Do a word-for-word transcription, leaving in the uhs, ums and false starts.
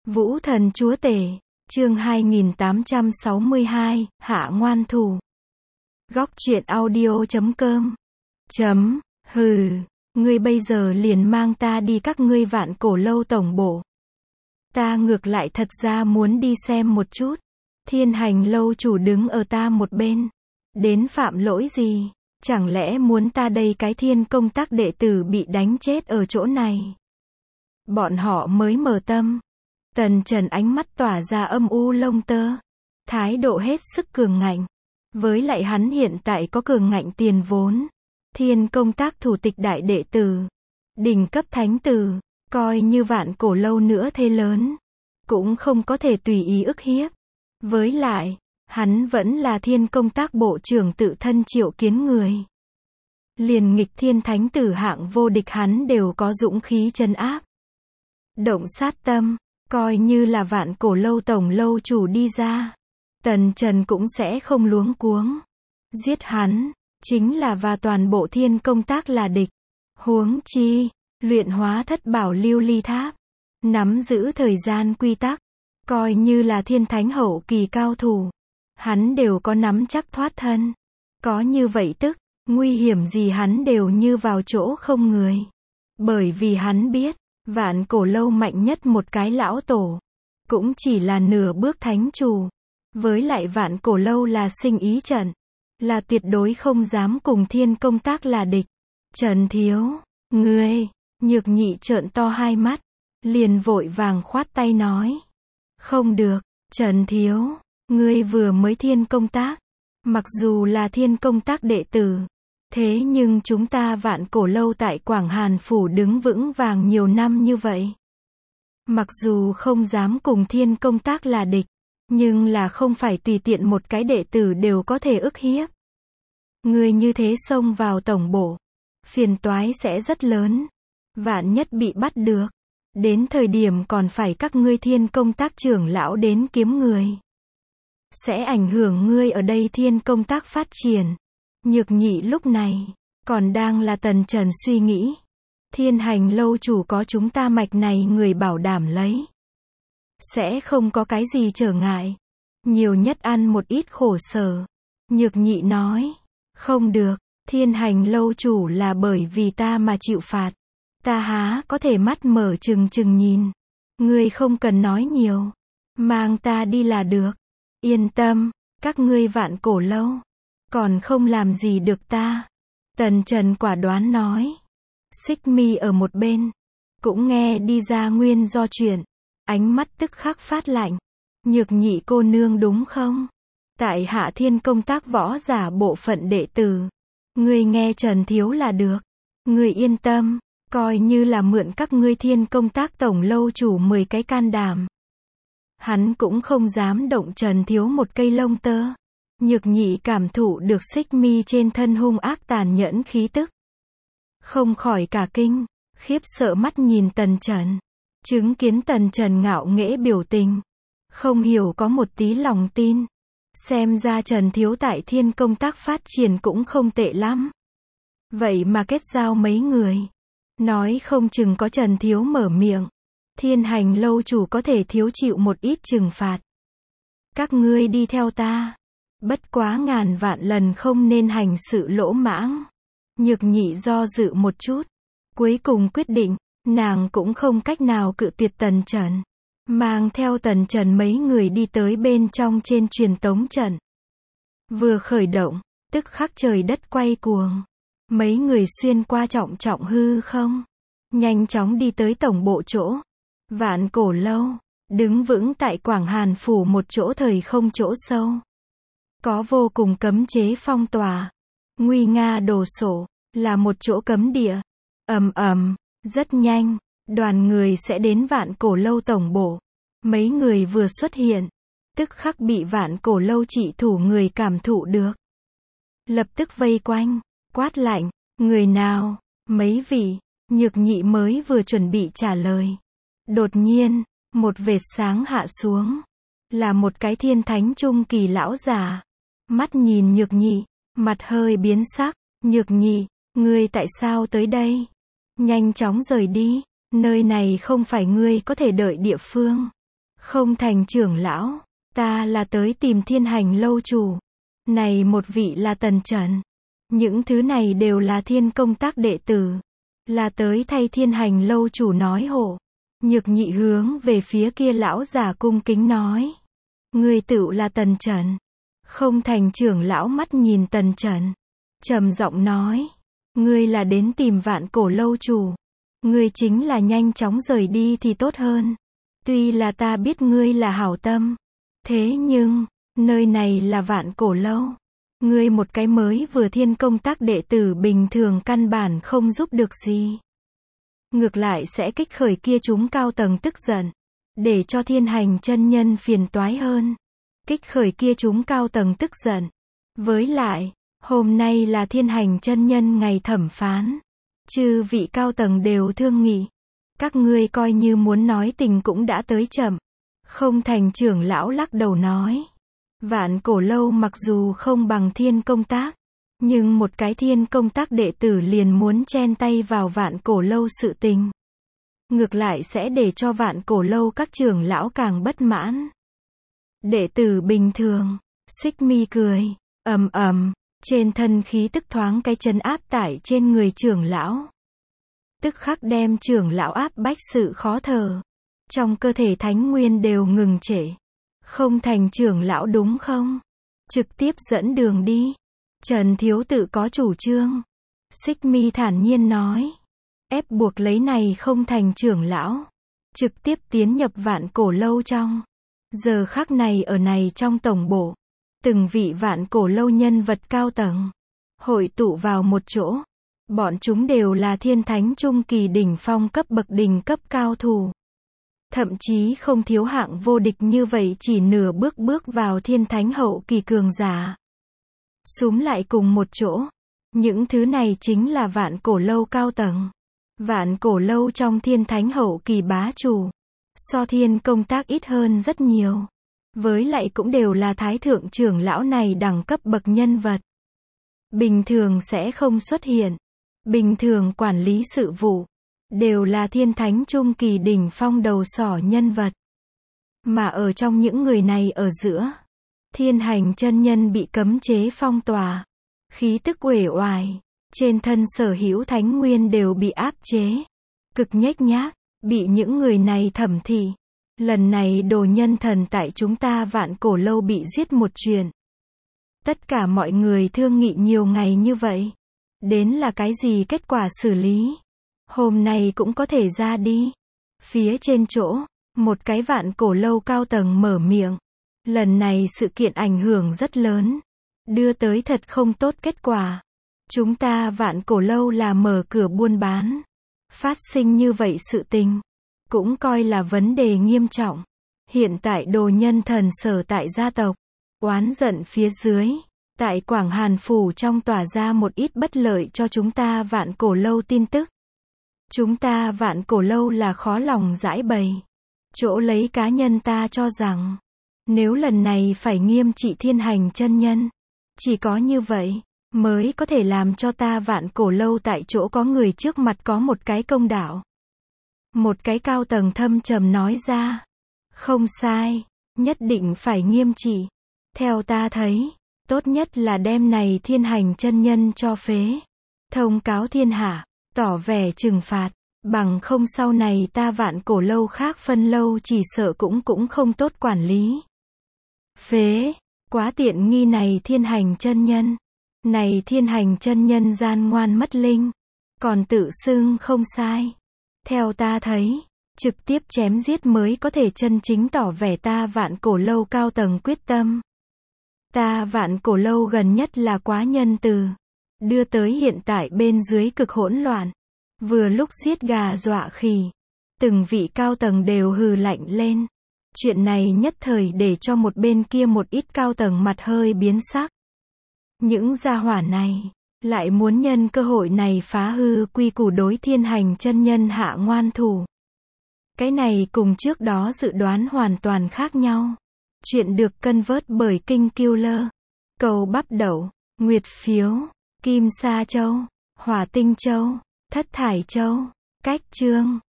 Vũ thần chúa tể, chương hai nghìn tám trăm sáu mươi hai, Hạ ngoan thủ. Góc truyện audio chấm com. Chấm, hừ, ngươi bây giờ liền mang ta đi các ngươi Vạn Cổ Lâu tổng bộ. Ta ngược lại thật ra muốn đi xem một chút. Thiên Hành lâu chủ đứng ở ta một bên. Đến phạm lỗi gì? Chẳng lẽ muốn ta đây cái thiên công tác đệ tử bị đánh chết ở chỗ này? Bọn họ mới mở tâm. Tần Trần ánh mắt tỏa ra âm u lông tơ. Thái độ hết sức cường ngạnh. Với lại hắn hiện tại có cường ngạnh tiền vốn. Thiên công tác thủ tịch đại đệ tử. Đỉnh cấp thánh tử. Coi như Vạn Cổ Lâu nữa thế lớn. Cũng không có thể tùy ý ức hiếp. Với lại, hắn vẫn là thiên công tác bộ trưởng tự thân triệu kiến người. Liền nghịch thiên thánh tử hạng vô địch hắn đều có dũng khí trấn áp. Động sát tâm, coi như là Vạn Cổ Lâu tổng lâu chủ đi ra. Tần Trần cũng sẽ không luống cuống. Giết hắn, chính là và toàn bộ thiên công tác là địch. Huống chi, luyện hóa thất bảo lưu ly tháp. Nắm giữ thời gian quy tắc. Coi như là thiên thánh hậu kỳ cao thủ. Hắn đều có nắm chắc thoát thân. Có như vậy tức, nguy hiểm gì hắn đều như vào chỗ không người. Bởi vì hắn biết, Vạn Cổ Lâu mạnh nhất một cái lão tổ. Cũng chỉ là nửa bước thánh chủ. Với lại Vạn Cổ Lâu là sinh ý trận. Là tuyệt đối không dám cùng thiên công tác là địch. Trần thiếu, ngươi, Nhược Nhị trợn to hai mắt. Liền vội vàng khoát tay nói. Không được, Trần thiếu, ngươi vừa mới thiên công tác. Mặc dù là thiên công tác đệ tử. Thế nhưng chúng ta Vạn Cổ Lâu tại Quảng Hàn Phủ đứng vững vàng nhiều năm như vậy. Mặc dù không dám cùng thiên công tác là địch. Nhưng là không phải tùy tiện một cái đệ tử đều có thể ức hiếp. Ngươi như thế xông vào tổng bộ. Phiền toái sẽ rất lớn. Vạn nhất bị bắt được. Đến thời điểm còn phải các ngươi thiên công tác trưởng lão đến kiếm người. Sẽ ảnh hưởng ngươi ở đây thiên công tác phát triển. Nhược Nhị lúc này, còn đang là Tần Trần suy nghĩ. Thiên Hành lâu chủ có chúng ta mạch này người bảo đảm lấy. Sẽ không có cái gì trở ngại. Nhiều nhất ăn một ít khổ sở. Nhược Nhị nói, không được, Thiên Hành lâu chủ là bởi vì ta mà chịu phạt. Ta há có thể mắt mở trừng trừng nhìn. Ngươi không cần nói nhiều. Mang ta đi là được. Yên tâm, các ngươi Vạn Cổ Lâu. Còn không làm gì được ta. Tần Trần quả đoán nói. Xích Mi ở một bên. Cũng nghe đi ra nguyên do chuyện. Ánh mắt tức khắc phát lạnh. Nhược Nhị cô nương đúng không? Tại Hạ thiên công tác võ giả bộ phận đệ tử. Ngươi nghe Trần thiếu là được. Ngươi yên tâm. Coi như là mượn các ngươi thiên công tác tổng lâu chủ mười cái can đảm. Hắn cũng không dám động Trần thiếu một cây lông tơ. Nhược Nhị cảm thụ được Xích Mi trên thân hung ác tàn nhẫn khí tức. Không khỏi cả kinh, khiếp sợ mắt nhìn Tần Trần. Chứng kiến Tần Trần ngạo nghễ biểu tình. Không hiểu có một tí lòng tin. Xem ra Trần thiếu tại thiên công tác phát triển cũng không tệ lắm. Vậy mà kết giao mấy người. Nói không chừng có Trần thiếu mở miệng. Thiên Hành lâu chủ có thể thiếu chịu một ít trừng phạt. Các ngươi đi theo ta. Bất quá ngàn vạn lần không nên hành sự lỗ mãng. Nhược Nhị do dự một chút. Cuối cùng quyết định, nàng cũng không cách nào cự tuyệt Tần Trần. Mang theo Tần Trần mấy người đi tới bên trong trên truyền tống trận. Vừa khởi động, tức khắc trời đất quay cuồng. Mấy người xuyên qua trọng trọng hư không. Nhanh chóng đi tới tổng bộ chỗ. Vạn Cổ Lâu. Đứng vững tại Quảng Hàn Phủ một chỗ thời không chỗ sâu. Có vô cùng cấm chế phong tỏa. Nguy nga đồ sổ. Là một chỗ cấm địa. Ầm ầm. Rất nhanh. Đoàn người sẽ đến Vạn Cổ Lâu tổng bộ. Mấy người vừa xuất hiện. Tức khắc bị Vạn Cổ Lâu trị thủ người cảm thụ được. Lập tức vây quanh. Quát lạnh, người nào, mấy vị, Nhược Nhị mới vừa chuẩn bị trả lời. Đột nhiên, một vệt sáng hạ xuống. Là một cái thiên thánh trung kỳ lão già. Mắt nhìn Nhược Nhị, mặt hơi biến sắc. Nhược Nhị, ngươi tại sao tới đây? Nhanh chóng rời đi, nơi này không phải ngươi có thể đợi địa phương. Không thành trưởng lão, ta là tới tìm Thiên Hành lâu chủ. Này một vị là Tần Trần. Những thứ này đều là Thiên công tác đệ tử. Là tới thay Thiên Hành lâu chủ nói hộ. Nhược Nhị hướng về phía kia lão giả cung kính nói. Ngươi tựu là Tần Trần. Không thành trưởng lão mắt nhìn Tần Trần. Trầm giọng nói. Ngươi là đến tìm Vạn Cổ lâu chủ. Ngươi chính là nhanh chóng rời đi thì tốt hơn. Tuy là ta biết ngươi là hảo tâm. Thế nhưng, nơi này là Vạn Cổ lâu. Ngươi một cái mới vừa Thiên công tác đệ tử bình thường căn bản không giúp được gì. Ngược lại sẽ kích khởi kia chúng cao tầng tức giận. Để cho Thiên Hành chân nhân phiền toái hơn. Kích khởi kia chúng cao tầng tức giận. Với lại, hôm nay là Thiên Hành chân nhân ngày thẩm phán. Chư vị cao tầng đều thương nghị. Các ngươi coi như muốn nói tình cũng đã tới chậm. Không thành trưởng lão lắc đầu nói. Vạn Cổ lâu mặc dù không bằng Thiên công tác. Nhưng một cái Thiên công tác đệ tử liền muốn chen tay vào Vạn Cổ lâu sự tình. Ngược lại sẽ để cho Vạn Cổ lâu các trưởng lão càng bất mãn. Đệ tử bình thường. Xích Mi cười. Ầm ầm. Trên thân khí tức thoáng cái trấn áp tải trên người trưởng lão. Tức khắc đem trưởng lão áp bách sự khó thở. Trong cơ thể thánh nguyên đều ngừng trệ. Không thành trưởng lão đúng không? Trực tiếp dẫn đường đi. Trần thiếu tự có chủ trương. Xích Mi thản nhiên nói. Ép buộc lấy này không thành trưởng lão. Trực tiếp tiến nhập Vạn Cổ lâu trong. Giờ khắc này ở này trong tổng bộ. Từng vị Vạn Cổ lâu nhân vật cao tầng. Hội tụ vào một chỗ. Bọn chúng đều là thiên thánh trung kỳ đỉnh phong cấp bậc đỉnh cấp cao thủ. Thậm chí không thiếu hạng vô địch như vậy chỉ nửa bước bước vào thiên thánh hậu kỳ cường giả. Súm lại cùng một chỗ. Những thứ này chính là Vạn Cổ lâu cao tầng. Vạn Cổ lâu trong thiên thánh hậu kỳ bá chủ. So Thiên công tác ít hơn rất nhiều. Với lại cũng đều là thái thượng trưởng lão này đẳng cấp bậc nhân vật. Bình thường sẽ không xuất hiện. Bình thường quản lý sự vụ. Đều là thiên thánh trung kỳ đỉnh phong đầu sỏ nhân vật. Mà ở trong những người này ở giữa. Thiên Hành chân nhân bị cấm chế phong tỏa. Khí tức uể oải. Trên thân sở hữu thánh nguyên đều bị áp chế. Cực nhếch nhác. Bị những người này thẩm thị. Lần này đồ nhân thần tại chúng ta Vạn Cổ lâu bị giết một chuyện. Tất cả mọi người thương nghị nhiều ngày như vậy. Đến là cái gì kết quả xử lý. Hôm nay cũng có thể ra đi. Phía trên chỗ, một cái Vạn Cổ lâu cao tầng mở miệng. Lần này sự kiện ảnh hưởng rất lớn. Đưa tới thật không tốt kết quả. Chúng ta Vạn Cổ lâu là mở cửa buôn bán. Phát sinh như vậy sự tình. Cũng coi là vấn đề nghiêm trọng. Hiện tại đồ nhân thần sở tại gia tộc. Oán giận phía dưới. Tại Quảng Hàn Phủ trong tỏa ra một ít bất lợi cho chúng ta Vạn Cổ lâu tin tức. Chúng ta Vạn Cổ lâu là khó lòng giải bày. Chỗ lấy cá nhân ta cho rằng. Nếu lần này phải nghiêm trị Thiên Hành chân nhân. Chỉ có như vậy. Mới có thể làm cho ta Vạn Cổ lâu tại chỗ có người trước mặt có một cái công đạo. Một cái cao tầng thâm trầm nói ra. Không sai. Nhất định phải nghiêm trị. Theo ta thấy. Tốt nhất là đem này Thiên Hành chân nhân cho phế. Thông cáo thiên hạ. Tỏ vẻ trừng phạt. Bằng không sau này ta Vạn Cổ lâu khác phân lâu chỉ sợ cũng cũng không tốt quản lý. Phế. Quá tiện nghi này Thiên Hành chân nhân. Này Thiên Hành chân nhân gian ngoan mất linh. Còn tự xưng không sai. Theo ta thấy. Trực tiếp chém giết mới có thể chân chính tỏ vẻ ta Vạn Cổ lâu cao tầng quyết tâm. Ta Vạn Cổ lâu gần nhất là quá nhân từ. Đưa tới hiện tại bên dưới cực hỗn loạn. Vừa lúc giết gà dọa khỉ. Từng vị cao tầng đều hừ lạnh lên. Chuyện này nhất thời để cho một bên kia một ít cao tầng mặt hơi biến sắc. Những gia hỏa này. Lại muốn nhân cơ hội này phá hư quy củ đối Thiên Hành chân nhân hạ ngoan thủ. Cái này cùng trước đó dự đoán hoàn toàn khác nhau. Chuyện được cân vớt bởi Kinh Killer. Cầu bắp đậu, Nguyệt phiếu, Kim Sa Châu, Hỏa Tinh Châu, Thất Thải Châu, Cách Chương.